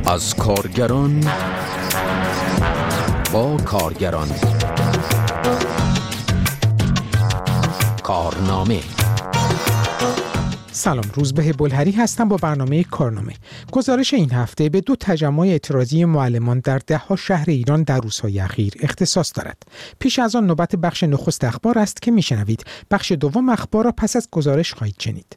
از کارگران با کارگران. کارنامه. سلام، روزبه بلهری هستم با برنامه کارنامه. گزارش این هفته به 2 تجمع اعتراضی معلمان در 10 شهر ایران در روزهای اخیر اختصاص دارد. پیش از آن نوبت بخش نخست اخبار است که میشنوید. بخش دوم اخبار را پس از گزارش خواهید شنید.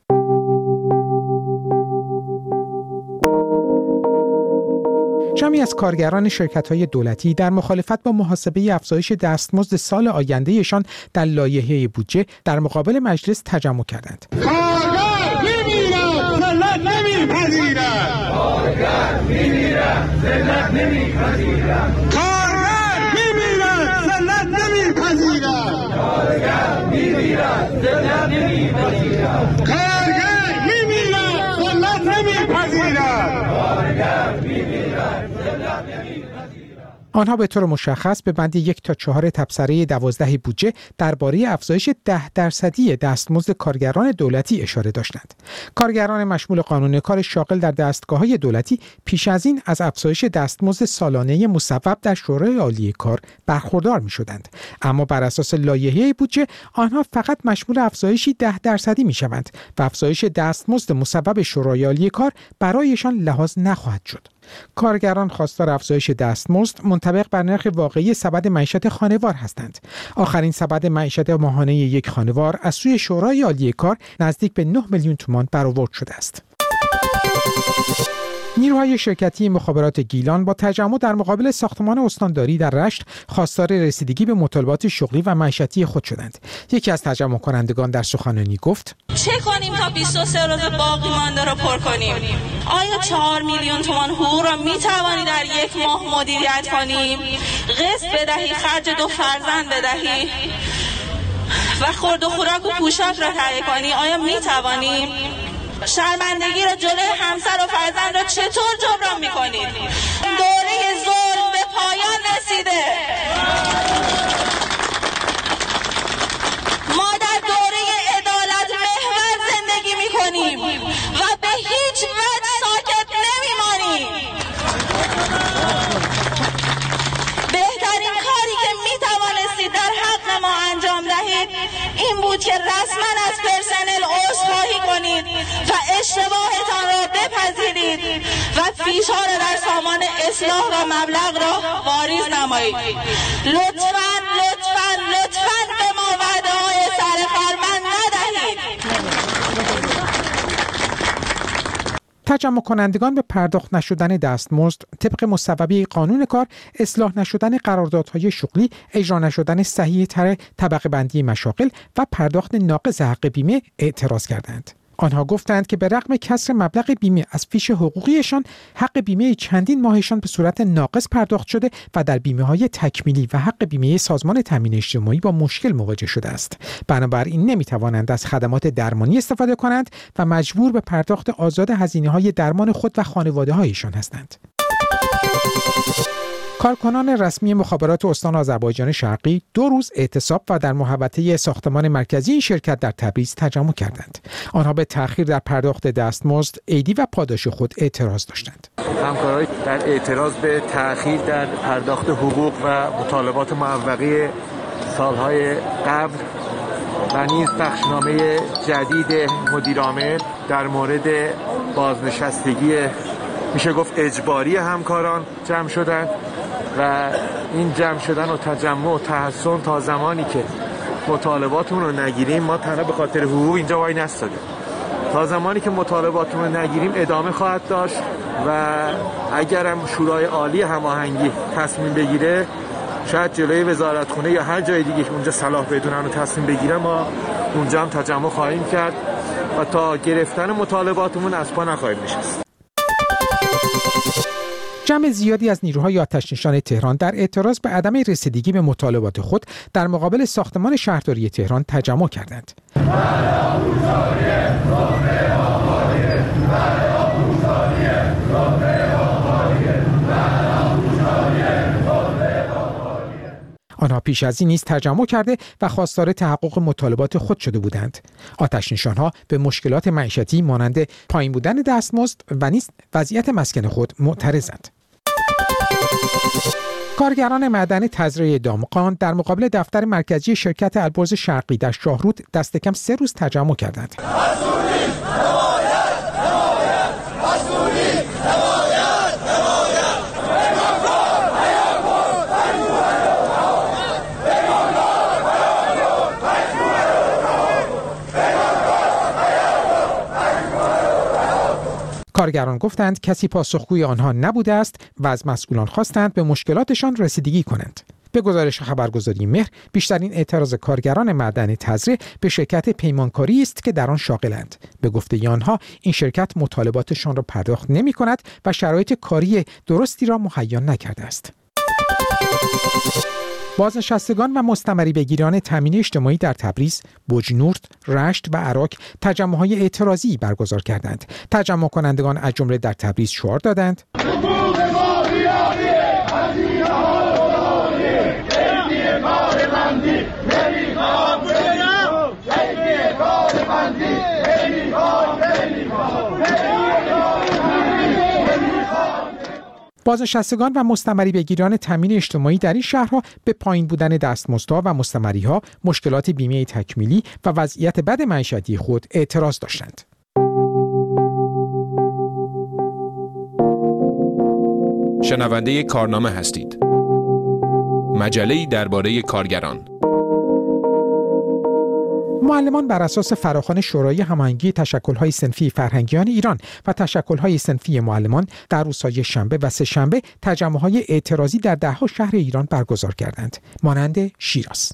جمعی از کارگران شرکت‌های دولتی در مخالفت با محاسبه افزایش دستمزد سال آیندهشان در لایحه بودجه در مقابل مجلس تجمع کردند. کارگر می‌میرد، ذلت نمی‌پذیرد. کارگر می‌میرد، ذلت نمی‌پذیرد. کارگر می‌میرد، ذلت نمی‌پذیرد. کارگر می‌میرد، ذلت نمی‌پذیرد. کارگر می‌میرد، ذلت نمی‌پذیرد. کارگر می‌میرد. آنها به طور مشخص به بند 1 تا 4 تبصره 12 بودجه درباره افزایش 10% دستمزد کارگران دولتی اشاره داشتند. کارگران مشمول قانون کار شاغل در دستگاه‌های دولتی پیش از این از افزایش دستمزد سالانه مصوب در شورای عالی کار برخوردار می‌شدند، اما بر اساس لایحه بودجه آنها فقط مشمول افزایشی 10% می‌شوند و افزایش دستمزد مصوب شورای عالی کار برایشان لحاظ نخواهد شد. کارگران خواستار افزایش دستمزد منطبق بر نرخ واقعی سبد معیشت خانوار هستند. آخرین سبد معیشت ماهانه یک خانوار از سوی شورای عالی کار نزدیک به 9 میلیون تومان برآورد شده است. نیروهای شرکتی مخابرات گیلان با تجمع در مقابل ساختمان استانداری در رشت خواستار رسیدگی به مطالبات شغلی و معیشتی خود شدند. یکی از تجمع کنندگان در سخنرانی گفت: چه کنیم تا 23 روز باقی مانده را پر کنیم؟ آیا 4 میلیون تومان حقوق را می توانی در یک ماه مدیریت کنیم؟ قسط بدهی، خرج 2 فرزند بدهی و خورد و خوراک و پوشاک را تهیه کنی؟ آیا می توانی؟ شرمندگی را جلوی همسر و فرزند را چطور جبران می‌کنید؟ دوره ظلم به پایان رسیده. ما در دوره عدالت محور زندگی می‌کنیم و به هیچ وجه ساکت نمی‌مانیم. بهترین کاری که می‌توانستید در حق ما انجام دهید این بود که رسما از پرسنل عذرخواهی کنید و اشتباهتان را بپذیرید و فیش‌ها را در سامان اصلاح و مبلغ را واریز نمایید. لطفاً به ما وعده‌های سرخرمن ندهید. تجمع کنندگان به پرداخت نشدن دستمزد طبق مصوبه قانون کار، اصلاح نشدن قراردادهای شغلی، اجرا نشدن صحیح تر طبقه بندی مشاغل و پرداخت ناقص حق بیمه اعتراض کردند. آنها گفتند که به رغم کسر مبلغ بیمه از فیش حقوقیشان، حق بیمه چندین ماهشان به صورت ناقص پرداخت شده و در بیمه‌های تکمیلی و حق بیمه سازمان تامین اجتماعی با مشکل مواجه شده است. بنابراین نمی‌توانند از خدمات درمانی استفاده کنند و مجبور به پرداخت آزاد هزینه‌های درمان خود و خانواده‌هایشان هستند. کارکنان رسمی مخابرات استان آذربایجان شرقی 2 روز اعتصاب و در محوطه ساختمان مرکزی این شرکت در تبریز تجمع کردند. آنها به تأخیر در پرداخت دستمزد، عیدی و پاداش خود اعتراض داشتند. همکاران در اعتراض به تأخیر در پرداخت حقوق و مطالبات معوقه سالهای قبل و نیز بخشنامه جدید مدیر عامل در مورد بازنشستگی میشه گفت اجباری همکاران جمع شدند و این جمع شدن و تجمع و تحصن تا زمانی که مطالباتمون رو نگیریم، ما تنها به خاطر حقوق اینجا وای نستادیم. تا زمانی که مطالباتمون رو نگیریم ادامه خواهد داشت و اگرم شورای عالی هماهنگی تصمیم بگیره، شاید جلوی وزارتخونه یا هر جای دیگه که اونجا صلاح بدونن و تصمیم بگیره، ما اونجا هم تجمع خواهیم کرد و تا گرفتن مطالباتمون از پا نخواهیم نشست. جمع زیادی از نیروهای آتش‌نشان تهران در اعتراض به عدم رسیدگی به مطالبات خود در مقابل ساختمان شهرداری تهران تجمع کردند. آنها پیش از این نیز تجمع کرده و خواستار تحقق مطالبات خود شده بودند. آتش‌نشان‌ها به مشکلات معیشتی مانند پایین بودن دستمزد و نیز وضعیت مسکن خود معترضند. کارگران معدن تزریع دامغان در مقابل دفتر مرکزی شرکت البرز شرقی در شاهرود دست کم 3 روز تجمع کردند. کارگران گفتند کسی پاسخگوی آنها نبوده است و از مسئولان خواستند به مشکلاتشان رسیدگی کنند. به گزارش خبرگزاری مهر، بیشترین اعتراض کارگران معدن تزریع به شرکت پیمانکاری است که در آن شاغلند. به گفته آنها این شرکت مطالباتشان را پرداخت نمی‌کند و شرایط کاری درستی را مهیا نکرده است. بازنشستگان و مستمری بگیران تامین اجتماعی در تبریز، بوجنورد، رشت و عراق تجمع‌های اعتراضی برگزار کردند. تجمع کنندگان از جمله در تبریز شعار دادند: بازنشستگان و مستمری بگیران تامین اجتماعی در این شهرها به پایین بودن دستمزدها و مستمریها، مشکلات بیمه تکمیلی و وضعیت بد معیشتی خود اعتراض داشتند. شنونده کارنامه هستید. مجله‌ای درباره کارگران. معلمان بر اساس فراخوان شورای هماهنگی تشکل‌های صنفی فرهنگیان ایران و تشکل‌های صنفی معلمان در روزهای شنبه و سه‌شنبه تجمع‌های اعتراضی در ده‌ها شهر ایران برگزار کردند، مانند شیراز.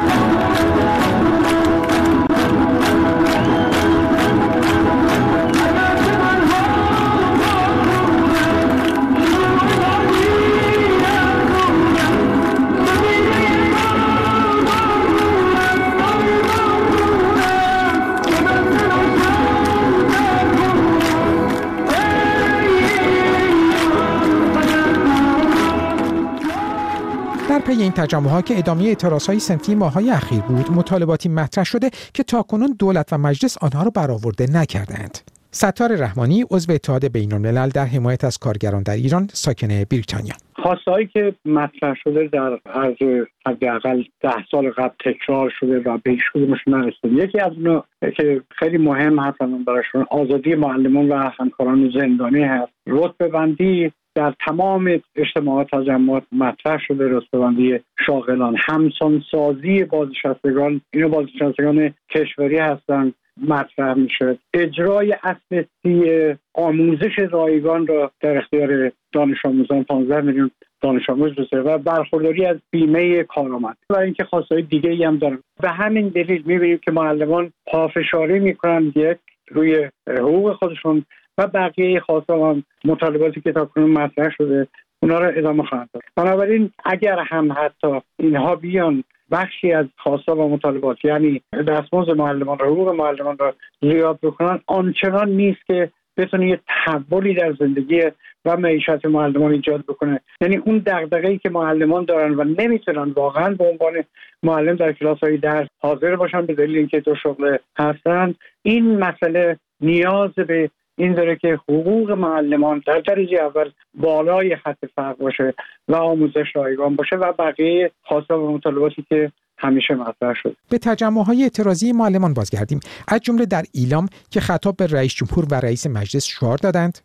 در پی این تجمع‌ها که ادامه اعتراض‌های صنفی ماه‌های اخیر بود، مطالباتی مطرح شده که تاکنون دولت و مجلس آنها را برآورده نکردند. ستار رحمانی، عضو اتحاد بین‌الملل در حمایت از کارگران در ایران، ساکن بریتانیا: خواستهایی که مطرح شده در عرض حداقل 10 سال قبل تکرار شده و به هیچ کدومش نرسیدیم. یکی از اونها که خیلی مهم هست براشون آزادی معلمان و همکاران زندانی هست. رتبه بندی در تمام اجتماعات تجمعات مطرح شده، رتبه بندی شاغلان، همسان سازی بازنشستگان، اینا بازنشستگان کشوری هستند، مطرح میشه. اجرای اصل 30 آموزش رایگان را در اختیار دانش آموزان 15 میلیون دانش آموز بسازه و برخورداری از بیمه کارآمد و اینکه خواستهای دیگه‌ای هم دارن. به همین دلیل می‌بینیم که معلمان پافشاری میکنن یک روی حقوق خودشون و بقیه خواستها هم مطالباتی که تاکنون مطرح شده اونا رو ادامه خواهند داد. بنابراین اگر هم حتی اینها بیان بخشی از خواستها و مطالبات، یعنی دستمزد معلمان و حقوق معلمان را زیاد بکنن، آنچنان نیست که بتونه یه تحولی در زندگی و معیشت معلمان ایجاد بکنه. یعنی اون دغدغه‌ای که معلمان دارن و نمیتونن واقعا به عنوان معلم در کلاس‌های درس حاضر باشن به دلیل اینکه تو شغل هستن، این مسئله نیاز به این داره که حقوق معلمان در درجه اول بالای خط فقر باشه و آموزش رایگان باشه و بقیه خواسته و مطالباتی که همیشه مطرح شد. به تجمع‌های اعتراضی معلمان بازگردیم. از جمله در ایلام که خطاب به رئیس جمهور و رئیس مجلس شعار دادند: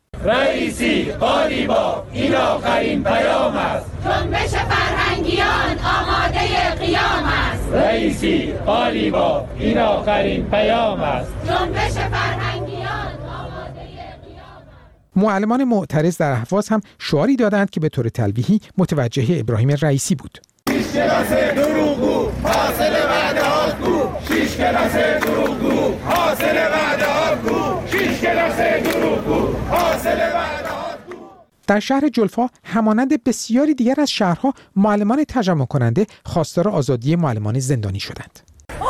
رئیسی قالیباف، این آخرین پیام است. جنبش فرهنگیان آماده قیام است. رئیسی قالیباف، این آخرین پیام است. جنبش فرهنگیان آماده قیام است. معلمان معترض در اهواز هم شعاری دادند که به طور تلویحی متوجه ابراهیم رئیسی بود: 6 کلاس دروغگو، حاصل وعده ها کو. 6 کلاس دروغگو، حاصل وعده ها کو. 6 کلاس دروغگو، حاصل وعده ها کو. در شهر جلفا همانند بسیاری دیگر از شهرها معلمان تجمع کننده خواستار آزادی معلمان زندانی شدند.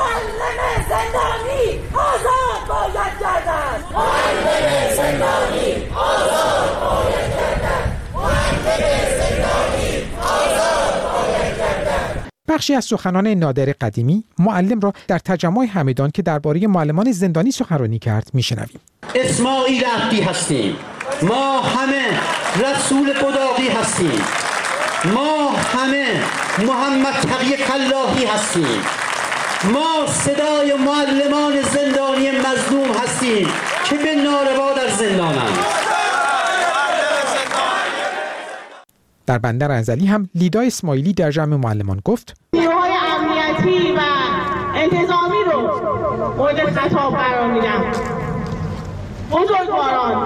معلم زندانی آزاد باید گردد. معلم زندانی آزاد باید گردد. معلم زندانی آزاد باید گردد. بخشی از سخنان نادر قدیمی معلم را در تجمع همدان که درباره معلمان زندانی سخنرانی کرد میشنویم. اسماعیل عبدی هستیم، ما همه رسول قداقی هستیم، ما همه محمد تقی خلاقی هستیم، ما صدای معلمان زندانی مظلوم هستیم که به ناروا در زندانند. در بندر انزلی هم لیدا اسماعیلی در جمع معلمان گفت نیروهای امنیتی و انتظامی رو مورد خطاب قرار میدم. بزرگواران،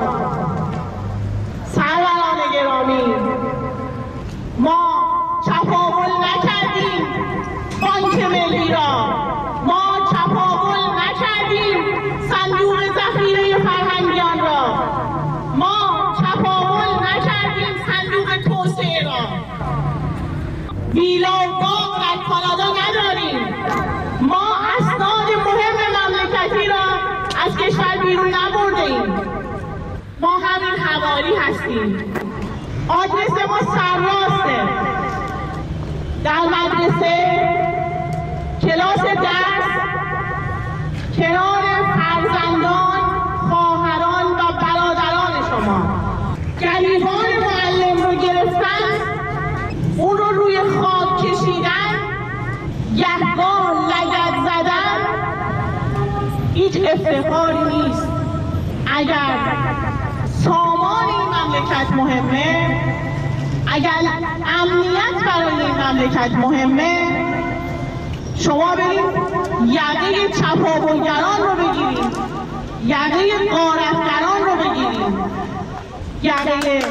سروران گرامی، ما تفاول نکردیم بانک ملی را، ما تفاول نکردیم صندوق ذخیره فرهنگیان را، ما تفاول نکردیم صندوق توسعه را. ویلا و باغ در کانادا نداریم. ما اسناد مهم مملکتی را از کشور بیرون نبردیم. ما همین حوالی هستیم. آدرس ما سرراسته. در مدرسه، کلاس درس، کنار فرزندان، خواهران و برادران شما. گریبان معلم رو گرفتن، اون رو روی خاک کشیدن، گهگاه لگد زدن، هیچ افتخاری نیست. اگر سامان این مملکت مهمه، اگر امنیت برای این مملکت مهمه، شما برید یقه چپاولگران رو بگیرید، یقه غارتگران رو بگیرید، یقه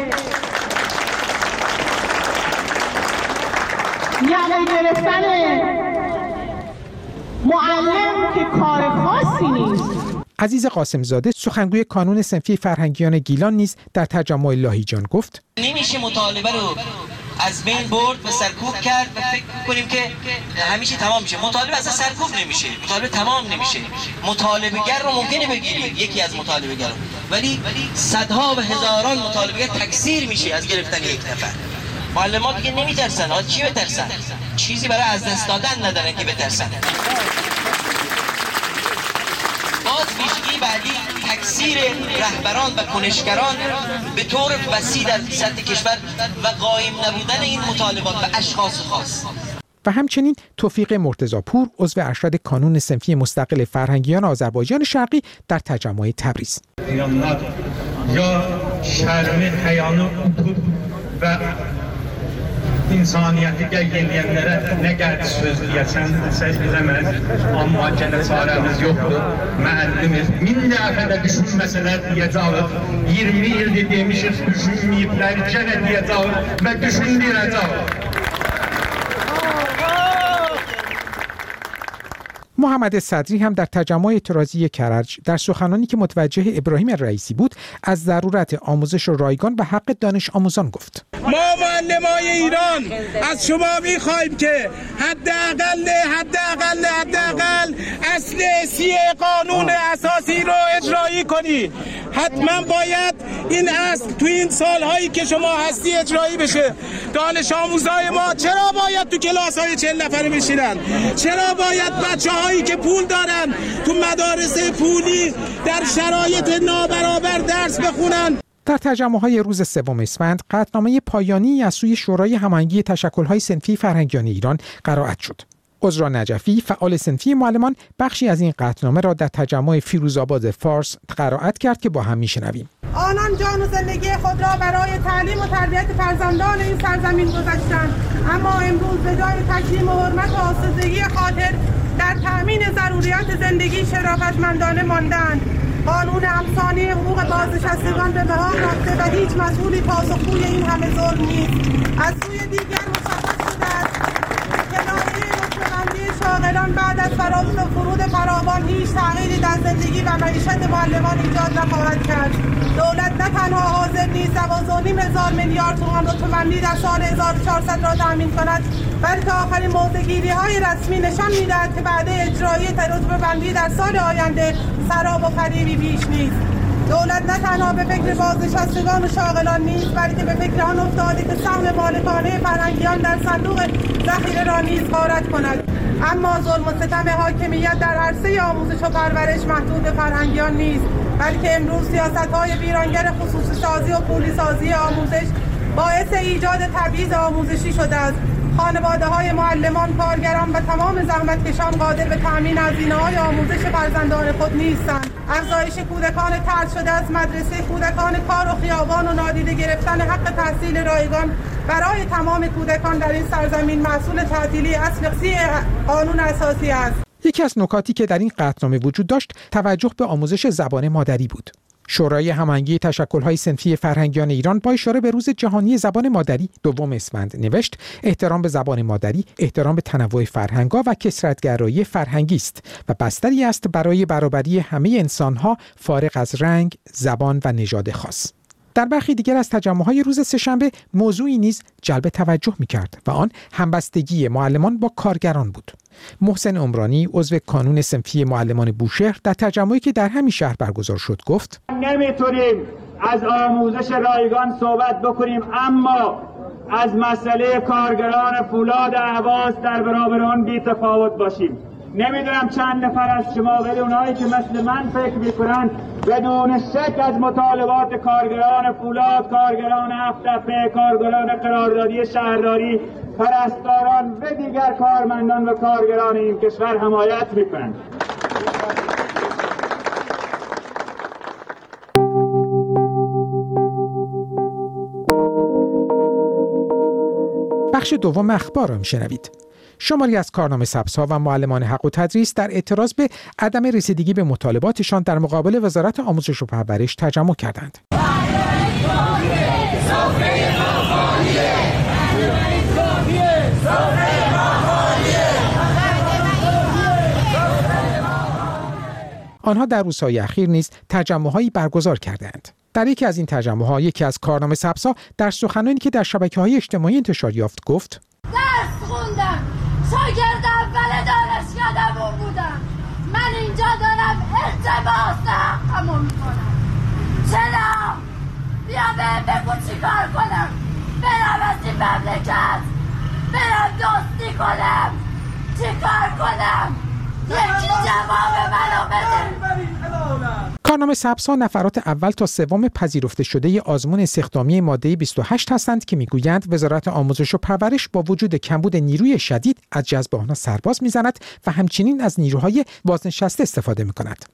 گرفتن معلم که کار خاصی نیست. عزیز قاسمزاده سخنگوی کانون صنفی فرهنگیان گیلان نیز در تجمع لاهیجان گفت نمیشه مطالبه رو از بین برد و سرکوب کرد و فکر کنیم که همیشه تمام میشه. مطالبه اصلا سرکوب نمیشه، مطالبه تمام نمیشه. مطالبه‌گر رو ممکنه بگیرید، یکی از مطالبه‌گر رو، ولی صدها و هزاران مطالبه‌گر تکثیر میشه از گرفتن یک نفر. معلمان دیگه نمیترسن. ها چی بترسن؟ چیزی برای از دست دادن ندارن که بترسن. باز ویژگی بعدی تکثیر رهبران و کنشگران به طور وسیع در سطح کشور و قایم نبودن این مطالبات به اشخاص خاص. و همچنین توفیق مرتضاپور عضو ارشد کانون صنفی مستقل فرهنگیان آذربایجان شرقی در تجمع تبریز. یا şermi hayanı unutup ve insaniyeti yenilyenlere ne geldi söz diyesen ses bilemez ama gene çaremiz yoktu. Müellimiz min dəfədə düşünməsələr diyəcəyik. 20 ildir demişiz düşünməyiblər gene diyəcəyik ve düşündürəcəyik. محمد صدری هم در تجمع اعتراضی کرج در سخنانی که متوجه ابراهیم رئیسی بود از ضرورت آموزش رایگان و حق دانش آموزان گفت. ما معلمان ایران از شما می‌خوایم که حداقل اصل 30 قانون اساسی رو اجرایی کنید. حتما باید این اصل تو این سالهایی که شما هستی اجرایی بشه. دانش آموزای ما چرا باید تو کلاس‌های 40 نفره بشینن؟ چرا باید بچه‌هایی که پول دارن تو مدارس پولی در شرایط نابرابر درس بخونن؟ در تجمع‌های روز 3 اسفند قطعنامه پایانی از سوی شورای هماهنگی تشکل‌های صنفی فرهنگیان ایران قرائت شد. عذرا نجفی فعال صنفی معلمان بخشی از این قطعنامه را در تجمع فیروزآباد فارس قرائت کرد که با هم میشنویم. آنان جان و زندگی خود را برای تعلیم و تربیت فرزندان این سرزمین گذاشتند، اما امروز به جای تکریم و حرمت و آسودگی خاطر در تأمین ضروریات زندگی شرافتمندانه ماندند. قانون افسانه حقوق بازنشستگان به بحال رفته و هیچ مسئولی پاسخگوی این همه ظلم نیست. از سوی دیگر مشخص شده است که لایحه رتبه‌بندی شاغلان بعد از فرود فراوان هیچ تغییری در زندگی و معیشت معلمان ایجاد نخواهد کرد. دولت نه تنها حاضر نیست 12.5 میلیارد تومان رتبه‌بندی در سال 1400 را تأمین کند، بلکه آخرین موضع‌گیری‌های رسمی نشان می‌دهد که بعد اجرایی رتبه‌بندی در سال آینده سراب و فریبی بیش نیست. دولت نه تنها به فکر بازنشستگان و شاغلان نیست، بلکه به فکر آن افتاده که سهم مالکانه فرهنگیان در صندوق ذخیره را نیز غارت کند. اما ظلم و ستم حاکمیت در عرصه آموزش و پرورش محدود فرهنگیان نیست، بلکه امروز سیاست‌های ویرانگر خصوصی سازی و پولی سازی آموزش باعث ایجاد تبعیض آموزشی شده است. خانواده‌های معلمان، کارگران و تمام زحمتکشان قادر به تأمین هزینه‌های آموزش فرزندان خود نیستند. افزایش کودکان طرد شده از مدرسه، کودکان کار و خیابان و نادیده گرفتن حق تحصیل رایگان برای تمام کودکان در این سرزمین محصول تعطیلی اصل قانون اساسی است. یکی از نکاتی که در این قطعنامه وجود داشت توجه به آموزش زبان مادری بود. شورای هماهنگی تشکل‌های صنفی فرهنگیان ایران با اشاره به روز جهانی زبان مادری 2 اسفند نوشت: احترام به زبان مادری احترام به تنوع فرهنگ‌ها و کثرت‌گرایی فرهنگی است و بستری است برای برابری همه انسان‌ها فارغ از رنگ، زبان و نژاد خاص. در برخی دیگر از تجمع‌های روز سه‌شنبه موضوعی نیز جلب توجه می‌کرد و آن همبستگی معلمان با کارگران بود. محسن عمرانی عضو کانون صنفی معلمان بوشهر در تجمعی که در همین شهر برگزار شد گفت: نمیتونیم از آموزش رایگان صحبت بکنیم اما از مسئله کارگران فولاد اهواز در برابر آن بی‌تفاوت باشیم. نمیدونم چند نفر از شما ولی اونایی که مثل من فکر میکنن بدون شک از مطالبات کارگران فولاد، کارگران هفت‌تپه، کارگران قراردادی شهرداری، پرستاران و دیگر کارمندان و کارگران این کشور حمایت میکنند. بخش دوم اخبار را میشنوید. شماری از کارنامه سبزها و معلمان حق و تدریس در اعتراض به عدم رسیدگی به مطالباتشان در مقابل وزارت آموزش و پرورش تجمع کردند. آنها در روزهای اخیر نیز تجمع‌هایی برگزار کردند. در یکی از این تجمع‌ها یکی از کارنامه سبزها در سخنانی که در شبکه‌های اجتماعی انتشار یافت گفت: درس خوندم، شاگرد اول دانشکده‌مون بودم. من اینجا دارم التماس حقمو میکنم. چرا؟ بیا بگو چی کار کنم؟ برم از این مملکت، برم دوستی کنم، چی کار کنم؟ یکی جواب منو بده. کارنامه سبزها نفرات اول تا سوم پذیرفته شده آزمون استخدامی ماده 28 هستند که میگویند وزارت آموزش و پرورش با وجود کمبود نیروی شدید از جذب آنها سرباز میزند و همچنین از نیروهای بازنشسته استفاده میکند.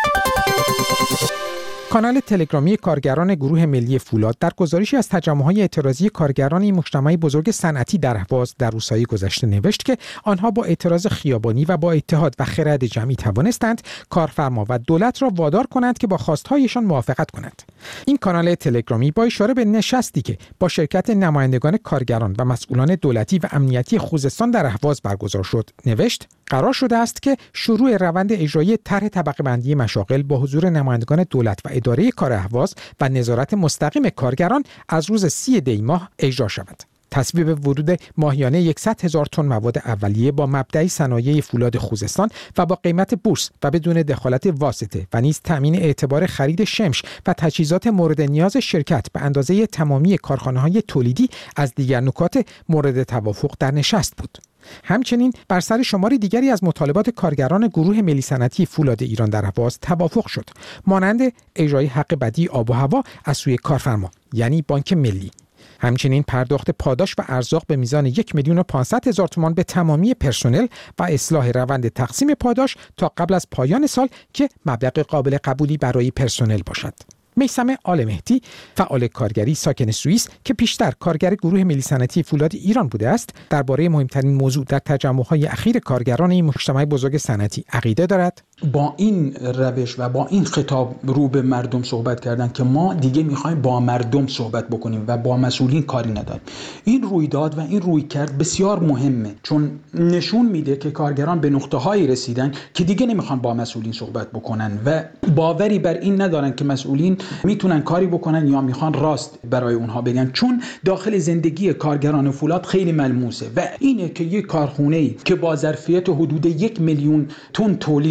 کانال تلگرامی کارگران گروه ملی فولاد در گزارشی از تجمع‌های اعتراضی کارگران این مجتمع بزرگ صنعتی در اهواز در روزهای گذشته نوشت که آنها با اعتراض خیابانی و با اتحاد و خرد جمعی توانستند کارفرما و دولت را وادار کنند که با خواستهایشان موافقت کنند. این کانال تلگرامی با اشاره به نشستی که با شرکت نمایندگان کارگران و مسئولان دولتی و امنیتی خوزستان در اهواز برگزار شد نوشت: قرار شده است که شروع روند اجرایی طرح طبقه بندی مشاغل با حضور نمایندگان دولت و اداره کار اهواز و نظارت مستقیم کارگران از روز 30 دی ماه اجرا شود. تصویب ورود ماهیانه 100,000 تن مواد اولیه با مبدأ صنایع فولاد خوزستان و با قیمت بورس و بدون دخالت واسطه و نیز تامین اعتبار خرید شمش و تجهیزات مورد نیاز شرکت به اندازه تمامی کارخانه‌های تولیدی از دیگر نکات مورد توافق در نشست بود. همچنین بر سر شماری دیگری از مطالبات کارگران گروه ملی صنعتی فولاد ایران در اهواز توافق شد، مانند اجرای حق بدی آب و هوا از سوی کارفرما یعنی بانک ملی، همچنین پرداخت پاداش و ارزاق به میزان 1,500,000 تومان به تمامی پرسنل و اصلاح روند تقسیم پاداش تا قبل از پایان سال که مبلغ قابل قبولی برای پرسنل باشد. میثم آل مهدی، فعال کارگری ساکن سوئیس که پیشتر کارگر گروه ملی صنعتی فولاد ایران بوده است، درباره مهمترین موضوع در تجمع‌های اخیر کارگران این مجتمع بزرگ صنعتی عقیده دارد. با این روش و با این خطاب رو به مردم صحبت کردن که ما دیگه می‌خوایم با مردم صحبت بکنیم و با مسئولین کاری نداریم. این رویداد و این رویکرد بسیار مهمه، چون نشون میده که کارگران به نقطه‌هایی رسیدن که دیگه نمیخوان با مسئولین صحبت بکنن و باوری بر این ندارن که مسئولین میتونن کاری بکنن یا میخوان راست برای اونها بگن، چون داخل زندگی کارگران فولاد خیلی ملموسه و اینه که یک کارخونه‌ای که با ظرفیت حدود 1,000,000 تن تولید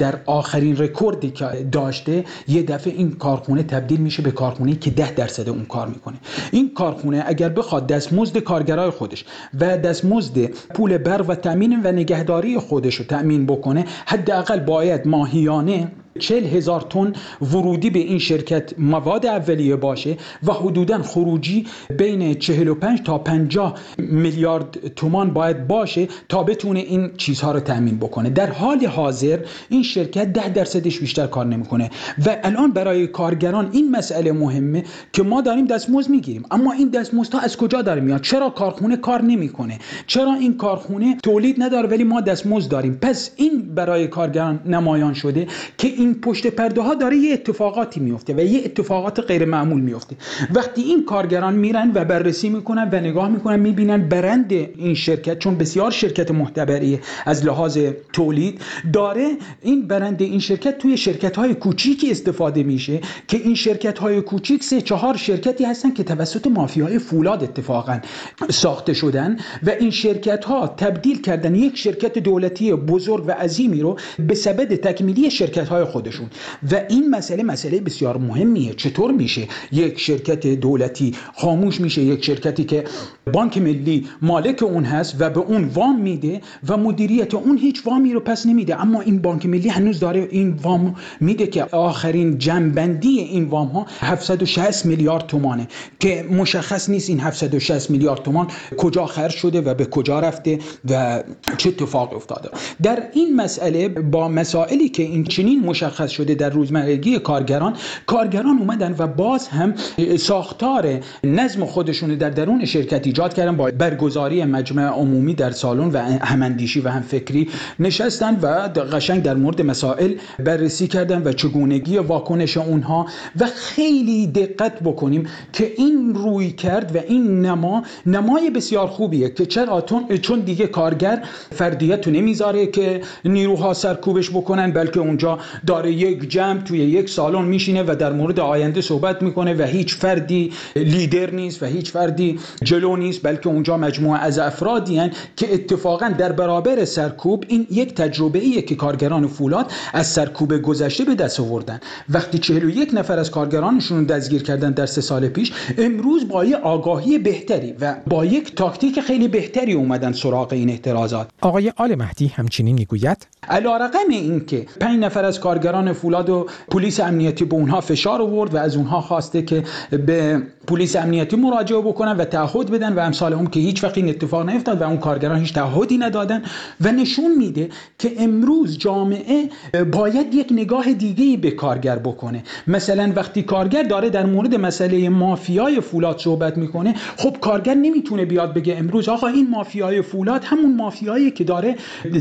در آخرین رکوردی که داشته یه دفعه این کارخونه تبدیل میشه به کارخونه‌ای که 10% اون کار میکنه. این کارخونه اگر بخواد دستمزد کارگرای خودش و دستمزد پول برق و تامین و نگهداری خودش رو تامین بکنه، حداقل باید ماهیانه 40,000 تن ورودی به این شرکت مواد اولیه باشه و حدوداً خروجی بین 45 تا 50 میلیارد تومان باید باشه تا بتونه این چیزها رو تامین بکنه. در حال حاضر این شرکت 10% بیشتر کار نمیکنه و الان برای کارگران این مسئله مهمه که ما داریم دستمزد میگیریم، اما این دستمزدها از کجا داره میاد؟ چرا کارخونه کار نمیکنه؟ چرا این کارخونه تولید نداره ولی ما دستمزد داریم؟ پس این برای کارگران نمایان شده که این پشت پرده ها داره یه اتفاقاتی میفته و یه اتفاقات غیر معمول میفته. وقتی این کارگران میرن و بررسی میکنن و نگاه میکنن، میبینن برند این شرکت، چون بسیار شرکت معتبریه از لحاظ تولید، داره این برند این شرکت توی شرکت های کوچیکی استفاده میشه که این شرکت های کوچیک 3-4 شرکتی هستن که توسط مافیای فولاد اتفاقا ساخته شدن و این شرکت ها تبدیل کردن یک شرکت دولتی بزرگ و عظیمی رو به سبد تکمیلی شرکت های خودشون. و این مسئله بسیار مهمیه. چطور میشه یک شرکت دولتی خاموش میشه، یک شرکتی که بانک ملی مالک اون هست و به اون وام میده و مدیریت اون هیچ وامی رو پس نمیده، اما این بانک ملی هنوز داره این وام میده که آخرین جمع‌بندی این وام ها 760 میلیارد تومانه که مشخص نیست این 760 میلیارد تومان کجا خرج شده و به کجا رفته و چه اتفاقی افتاده. در این مسئله با مسائلی که این چنین مشخص شده در روزمرگی کارگران اومدن و باز هم ساختار نظم خودشون در درون شرکت ایجاد کردن. با برگزاری مجمع عمومی در سالن و هماندیشی و همفکری نشستن و قشنگ در مورد مسائل بررسی کردن و چگونگی واکنش اونها و خیلی دقت بکنیم که این روی کرد و این نمای بسیار خوبیه که چون دیگه کارگر فردیت نمیذاره که نیروها سرکوبش بکنن، بلکه اونجا داره یک جمع توی یک سالن میشینه و در مورد آینده صحبت میکنه و هیچ فردی لیدر نیست و هیچ فردی جلو نیست، بلکه اونجا مجموعه از افرادی هستند که اتفاقا در برابر سرکوب این یک تجربه ایه که کارگران فولاد از سرکوب گذشته به دست آوردن. وقتی 41 نفر از کارگرانشون دستگیر کردن در 3 سال پیش، امروز با یه آگاهی بهتری و با یک تاکتیک خیلی بهتری اومدن سراغ این اعتراضات. آقای آل مهدی همچنین میگوید علی‌رغم اینکه 5 نفر از کارگران فولاد و پلیس امنیتی به اونها فشار آورد و از اونها خواسته که به پلیس امنیتی مراجعه بکنن و تعهد بدن و امثال اون که هیچ وقت این اتفاق نیفتاد و اون کارگران هیچ تعهدی ندادن و نشون میده که امروز جامعه باید یک نگاه دیگه‌ای به کارگر بکنه. مثلا وقتی کارگر داره در مورد مسئله مافیای فولاد صحبت میکنه، خب کارگر نمیتونه بیاد بگه امروز آقا این مافیای فولاد همون مافیایی که داره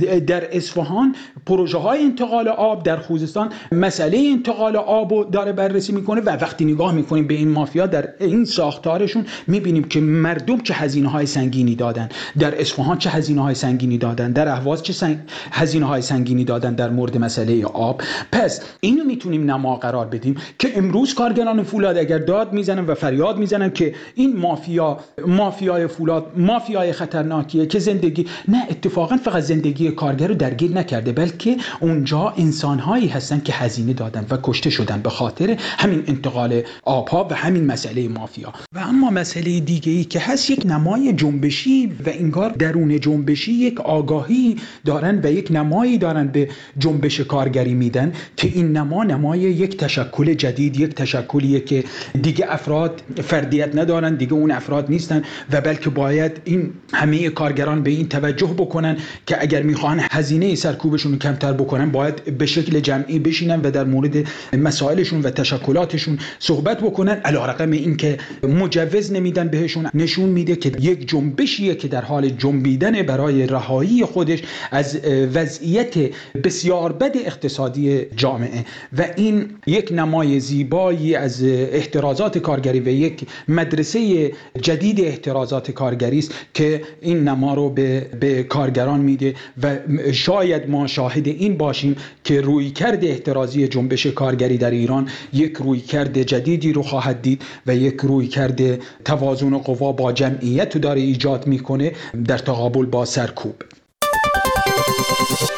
در اصفهان پروژه های انتقال آب، در خوزستان مسئله انتقال آب داره بررسی میکنه و وقتی نگاه میکنیم به این مافیا در این ساختارشون میبینیم که مردم چه هزینه‌های سنگینی دادن، در اصفهان چه هزینه‌های سنگینی دادن، در اهواز چه هزینه‌های سنگینی دادن در مورد مسئله آب. پس اینو میتونیم نما قرار بدیم که امروز کارگران فولاد اگر داد میزنن و فریاد میزنن که این مافیای فولاد مافیای خطرناکیه که زندگی نه، اتفاقا فقط زندگی کارگر رو درگیر نکرده، بلکه اونجا انسان‌هایی هستن که هزینه دادن و کشته شدن به خاطر همین انتقال آب‌ها و همین مسئله مافیا. و اما مسئله دیگه‌ای که هست یک نمای جنبشی و انگار درون جنبشی یک آگاهی دارن و یک نمایی دارن به جنبش کارگری میدن که این نمای یک تشکل جدید، یک تشکلیه که دیگه افراد فردیت ندارن، دیگه اون افراد نیستن و بلکه باید این همه کارگران به این توجه بکنن که اگر میخوان هزینه سرکوبشون رو کمتر بکنن باید به شکل جمعی بشینن و در مورد مسائلشون و تشکلاتشون صحبت بکنن. علی‌رغم اینکه مجوز نمیدن بهشون، نشون میده که یک جنبشیه که در حال جنبیدن برای رهایی خودش از وضعیت بسیار بد اقتصادی جامعه و این یک نمای زیبایی از احترازات کارگری و یک مدرسه جدید احترازات کارگری است که این نما رو به کارگران میده و شاید ما شاهد این باشیم که رویکرد احترازی جنبش کارگری در ایران یک رویکرد جدیدی رو خواهد دید و یک رویکرد توازن قوا با جمعیت داره ایجاد میکنه در تقابل با سرکوب.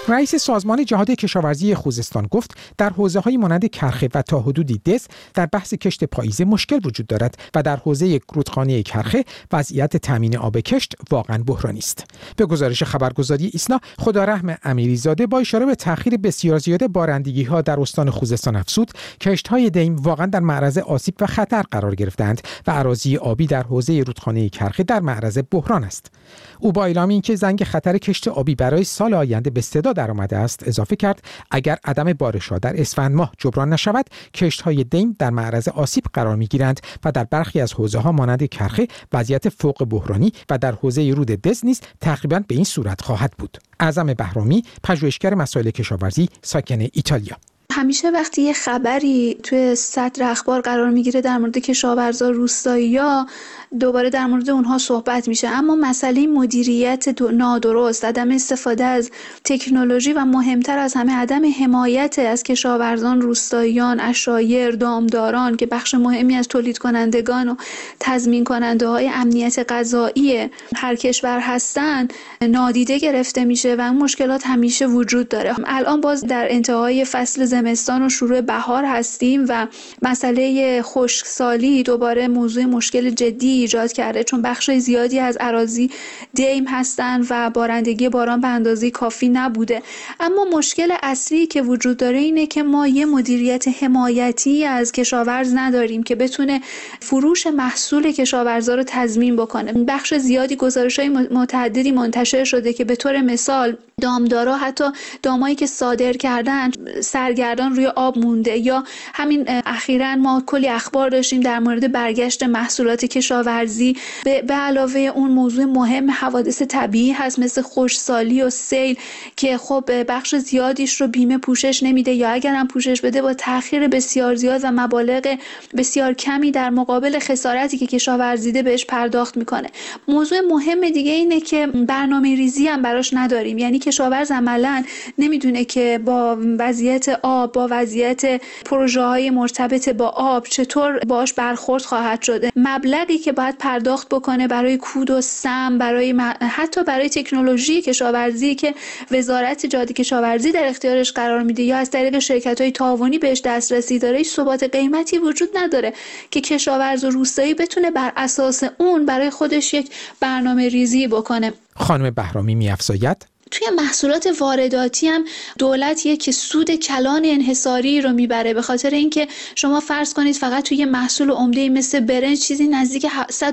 رئیس سازمان جهاد کشاورزی خوزستان گفت در حوزه‌های مانند کرخه و تا حدودی دز در بحث کشت پاییزه مشکل وجود دارد و در حوزه رودخانه کرخه وضعیت تامین آب کشت واقعا بحرانی است. به گزارش خبرگزاری ایسنا، خدارحم امیریزاده با اشاره به تأخیر بسیار زیاد بارندگی‌ها در استان خوزستان افزود کشت‌های دیم واقعا در معرض آسیب و خطر قرار گرفتند و اراضی آبی در حوزه رودخانه کرخه در معرض بحران است. او با اعلام اینکه زنگ خطر کشت آبی برای سال آینده به صدا درآمده است اضافه کرد اگر عدم بارش‌ها در اسفند ماه جبران نشود کشت‌های دیم در معرض آسیب قرار می‌گیرند و در برخی از حوزه‌ها مانند کرخه وضعیت فوق بحرانی و در حوزه رود دز نیز تقریباً به این صورت خواهد بود. اعظم بهرامی، پژوهشگر مسائل کشاورزی ساکن ایتالیا: همیشه وقتی یه خبری توی سطر اخبار قرار میگیره در مورد کشاورزا روستایی‌ها دوباره در مورد اونها صحبت میشه، اما مسئله مدیریت نادرست، عدم استفاده از تکنولوژی و مهمتر از همه عدم حمایت از کشاورزان روستاییان، عشایر، دامداران که بخش مهمی از تولید کنندگان و تضمین کننده های امنیت غذایی هر کشور هستند نادیده گرفته میشه و اون مشکلات همیشه وجود داره. الان باز در انتهای فصل زمستان و شروع بهار هستیم و مسئله خشکسالی دوباره موضوع مشکل جدی ایجاد کرده، چون بخش زیادی از اراضی دیم هستند و بارندگی باران به اندازه کافی نبوده. اما مشکل اصلی که وجود داره اینه که ما یه مدیریت حمایتی از کشاورز نداریم که بتونه فروش محصول کشاورزا رو تضمین بکنه. بخش زیادی گزارش‌های متعددی منتشر شده که به طور مثال دامدارا حتی دامایی که صادر کردن سرگردان روی آب مونده، یا همین اخیراً ما کلی اخبار داشتیم در مورد برگشت محصولات کشاورزی. به علاوه اون موضوع مهم حوادث طبیعی هست مثل خشکسالی و سیل که خب بخش زیادیش رو بیمه پوشش نمیده یا اگر هم پوشش بده با تأخیر بسیار زیاد و مبالغ بسیار کمی در مقابل خسارتی که کشاورزیده بهش پرداخت میکنه. موضوع مهم دیگه اینه که برنامه‌ریزی هم براش نداریم، یعنی کشاورز عملاً نمیدونه که با وضعیت آب، با وضعیت پروژه‌های مرتبط با آب چطور باش برخورد خواهد شده. مبلغی که باید پرداخت بکنه برای کود و سم، حتی برای تکنولوژی کشاورزی که وزارت جهاد کشاورزی در اختیارش قرار میده یا از طریق شرکت‌های تعاونی بهش دسترسی داره، ثبات قیمتی وجود نداره که کشاورز و روستایی بتونه بر اساس اون برای خودش یک برنامه‌ریزی بکنه. خانم بهرامی می‌افزاید توی محصولات وارداتی هم دولت یک سود کلان انحصاری رو میبره، به خاطر اینکه شما فرض کنید فقط توی محصول عمده مثل برنج چیزی نزدیک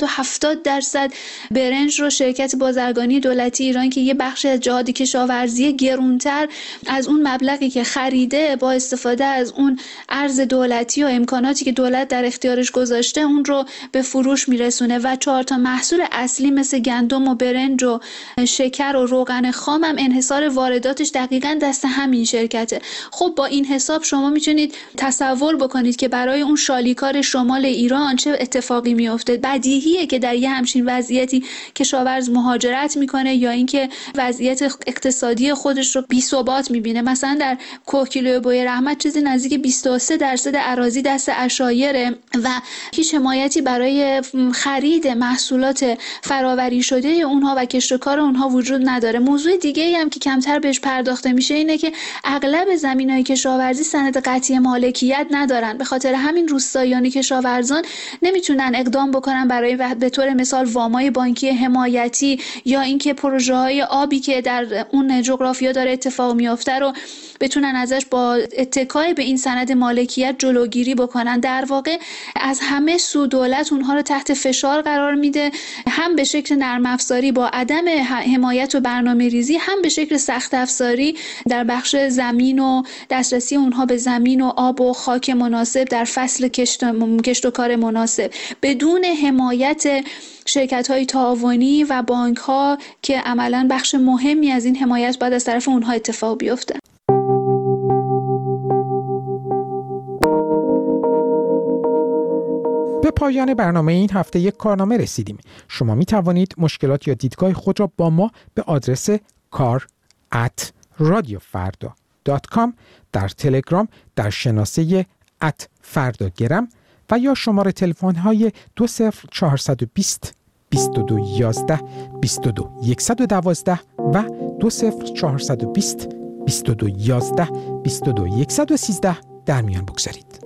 170% برنج رو شرکت بازرگانی دولتی ایران که یه بخش از جهاد کشاورزی گرونتر از اون مبلغی که خریده با استفاده از اون ارز دولتی و امکاناتی که دولت در اختیارش گذاشته اون رو به فروش میرسونه و 4 تا محصول اصلی مثل گندم و برنج و شکر و روغن خام هم انحصار وارداتش دقیقاً دست همین شرکته. خب با این حساب شما میتونید تصور بکنید که برای اون شالیکار شمال ایران چه اتفاقی میفته. بدیهیه که در یه همچین وضعیتی کشاورز مهاجرت میکنه یا اینکه وضعیت اقتصادی خودش رو بی‌ثبات میبینه. مثلا در کوکیلوی بوی رحمت چیزی نزدیک 23% اراضی دست عشایره و هیچ حمایتی برای خرید محصولات فراوری شده اونها و کشتکار اونها وجود نداره. موضوع دیگه هم که کمتر بهش پرداخته میشه اینه که اغلب زمینهای کشاورزی سند قطعی مالکیت ندارن. به خاطر همین روستاییان کشاورزان نمیتونن اقدام بکنن برای به طور مثال وامای بانکی حمایتی یا اینکه پروژه‌های آبی که در اون جغرافیا داره اتفاق میفته رو بتونن ازش با اتکای به این سند مالکیت جلوگیری بکنن. در واقع از همه سو دولت اونها رو تحت فشار قرار میده، هم به شکل نرم افزاری با عدم حمایت و برنامه‌ریزی، هم به شکل سخت افزاری در بخش زمین و دسترسی اونها به زمین و آب و خاک مناسب در فصل کشت و کار مناسب، بدون حمایت شرکت‌های تعاونی و بانک‌ها که عملاً بخش مهمی از این حمایت باید از طرف اونها اتفاق بیفته. به پایان برنامه این هفته یک کارنامه رسیدیم. شما می توانید مشکلات یا دیدگاه خود را با ما به آدرس kar@radiofarda.com در تلگرام در شناسه @فرداگرم و یا شماره تلفن های 20420 2211 22 112 و 20420 22 11 22 113 در میان بگذارید.